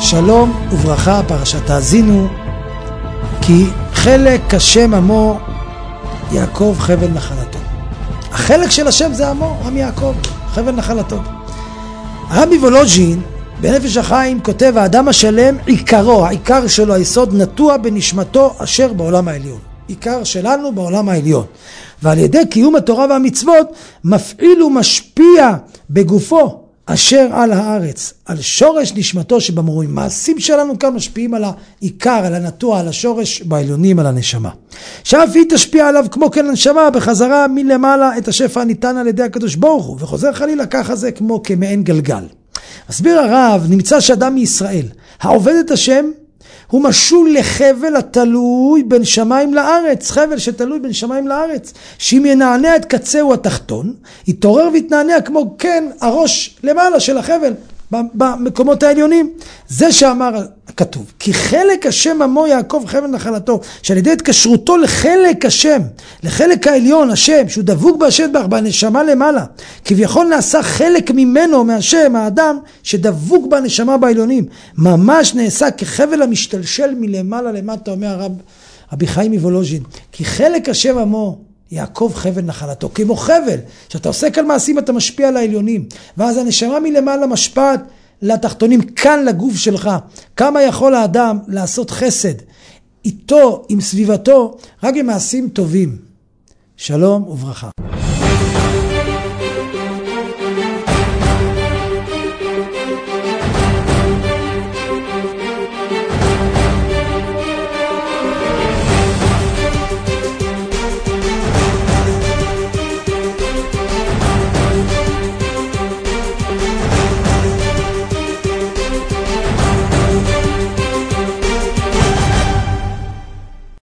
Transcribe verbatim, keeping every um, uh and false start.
שלום וברכה, פרשת האזינו, כי חלק השם עמו יעקב חבל נחלתו. החלק של השם זה עמו, עם יעקב, חבל נחלתו. הרבי וולוז'ין בנפש החיים כותב, האדם השלם עיקרו, העיקר שלו, היסוד נטוע בנשמתו אשר בעולם העליון. עיקר שלנו בעולם העליון. ועל ידי קיום התורה והמצוות מפעיל ומשפיע בגופו אשר על הארץ, על שורש נשמתו שבמרומים. מעשים שלנו כאן משפיעים על העיקר, על הנטוע, על השורש בעליונים, על הנשמה. שאף היא תשפיע עליו כמו כן הנשמה בחזרה מלמעלה את השפע הניתן על ידי הקדוש ברוך הוא, וחוזר חלילה ככה זה כמו כמעין גלגל. מסביר הרב, נמצא שאדם מישראל העובד את השם הוא משול לחבל התלוי בין שמיים לארץ, חבל שתלוי בין שמיים לארץ, שאם ינענע את קצהו התחתון, יתעורר ויתנענע כמו כן הראש למעלה של החבל, במקומות העליונים. זה שאמר כתוב, כי חלק השם עמו יעקב חבל נחלתו, שעל ידי התקשרותו לחלק השם, לחלק העליון השם, שהוא דבוק בהשם בך, בנשמה למעלה, כביכול נעשה חלק ממנו, מהשם, האדם, שדבוק בנשמה בעליונים, ממש נעשה כחבל המשתלשל מלמעלה למטה, אומר הרב רבי חיים מוולוז'ין, כי חלק השם עמו יעקב חבל נחלתו, כמו חבל, שאתה עושה כאן מעשים אתה משפיע על העליונים, ואז הנשמה מלמעלה משפעת לתחתונים, כאן לגוף שלך. כמה יכול האדם לעשות חסד איתו, עם סביבתו, רק עם מעשים טובים. שלום וברכה.